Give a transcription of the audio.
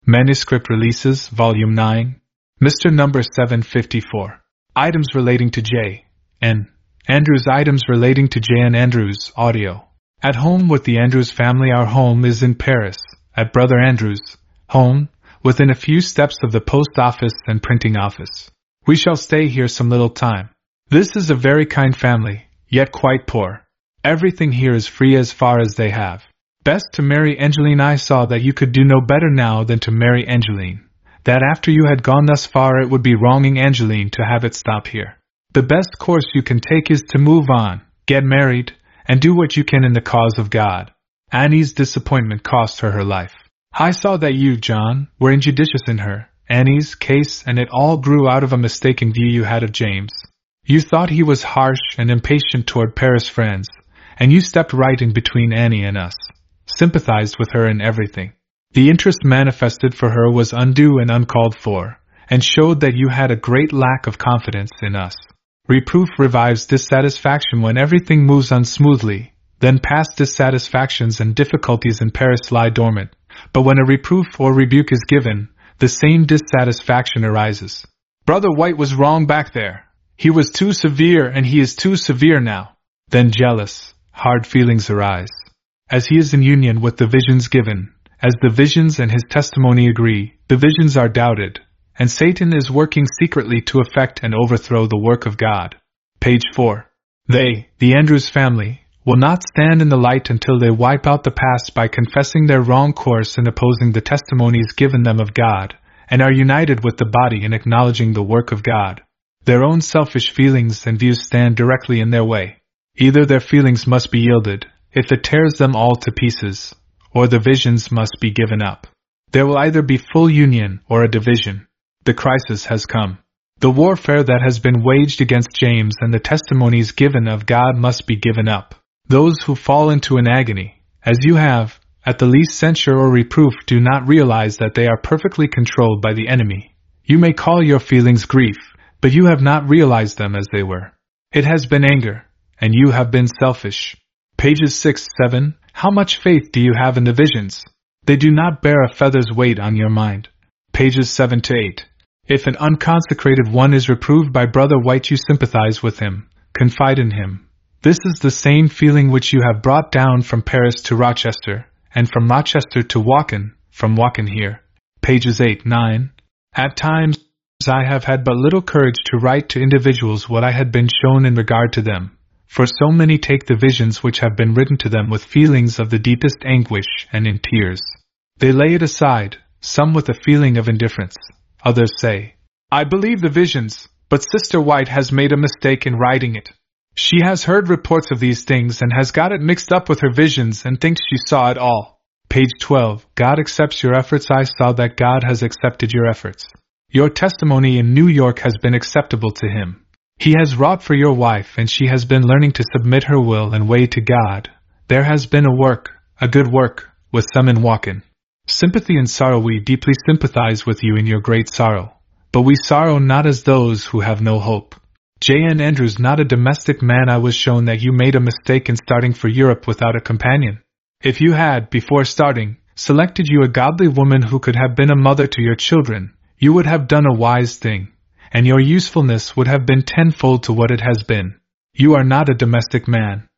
Manuscript Releases, Volume 9. Mr. Number 754. Items relating to J. N. Andrews. Items relating to J. N. Andrews. Audio. At home with the Andrews family. Our home is in Paris, at Brother Andrews' home, within a few steps of the post office and printing office. We shall stay here some little time. This is a very kind family, yet quite poor. Everything here is free as far as they have. Best to marry Angeline. I saw that you could do no better now than to marry Angeline. That after you had gone thus far it would be wronging Angeline to have it stop here. The best course you can take is to move on, get married, and do what you can in the cause of God. Annie's disappointment cost her life. I saw that you, John, were injudicious in her, Annie's case, and it all grew out of a mistaken view you had of James. You thought he was harsh and impatient toward Paris friends, and you stepped right in between Annie and us, sympathized with her in everything. The interest manifested for her was undue and uncalled for, and showed that you had a great lack of confidence in us. Reproof revives dissatisfaction when everything moves unsmoothly, then past dissatisfactions and difficulties in Paris lie dormant, but when a reproof or rebuke is given, the same dissatisfaction arises. Brother White was wrong back there. He was too severe and he is too severe now. Then jealous, hard feelings arise. As he is in union with the visions given, as the visions and his testimony agree, the visions are doubted, and Satan is working secretly to effect and overthrow the work of God. Page 4. They, the Andrews family, will not stand in the light until they wipe out the past by confessing their wrong course and opposing the testimonies given them of God, and are united with the body in acknowledging the work of God. Their own selfish feelings and views stand directly in their way. Either their feelings must be yielded, if it tears them all to pieces, or the visions must be given up. There will either be full union or a division. The crisis has come. The warfare that has been waged against James and the testimonies given of God must be given up. Those who fall into an agony, as you have, at the least censure or reproof do not realize that they are perfectly controlled by the enemy. You may call your feelings grief, but you have not realized them as they were. It has been anger, and you have been selfish. Pages 6-7. How much faith do you have in the visions? They do not bear a feather's weight on your mind. Pages 7-8. If an unconsecrated one is reproved by Brother White, you sympathize with him, confide in him. This is the same feeling which you have brought down from Paris to Rochester, and from Rochester to Wacken, from Wacken here. Pages 8-9. At times, I have had but little courage to write to individuals what I had been shown in regard to them. For so many take the visions which have been written to them with feelings of the deepest anguish and in tears. They lay it aside, some with a feeling of indifference. Others say, I believe the visions, but Sister White has made a mistake in writing it. She has heard reports of these things and has got it mixed up with her visions and thinks she saw it all. Page 12. God accepts your efforts. I saw that God has accepted your efforts. Your testimony in New York has been acceptable to Him. He has wrought for your wife, and she has been learning to submit her will and way to God. There has been a work, a good work, with some in Wacken. Sympathy and sorrow. We deeply sympathize with you in your great sorrow, but we sorrow not as those who have no hope. J. N. Andrews, not a domestic man. I was shown that you made a mistake in starting for Europe without a companion. If you had, before starting, selected you a godly woman who could have been a mother to your children, you would have done a wise thing, and your usefulness would have been tenfold to what it has been. You are not a domestic man.